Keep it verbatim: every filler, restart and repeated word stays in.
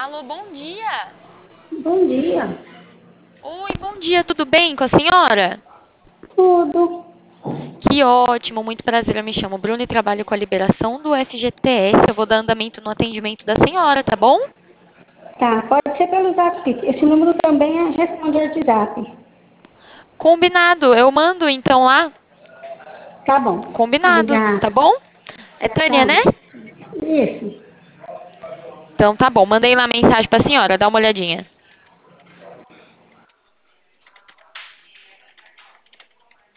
Alô, bom dia. Bom dia. Oi, bom dia, tudo bem com a senhora? Tudo. Que ótimo, muito prazer. Eu me chamo Bruno e trabalho com a liberação do F G T S. Eu vou dar andamento no atendimento da senhora, tá bom? Tá, pode ser pelo Zap. Esse número também é respondedor de Zap. Combinado, eu mando então lá. Tá bom. Combinado, tá Obrigada. bom? É Tânia, né? Tá. Isso. Então tá bom, mandei lá a mensagem pra senhora, dá uma olhadinha.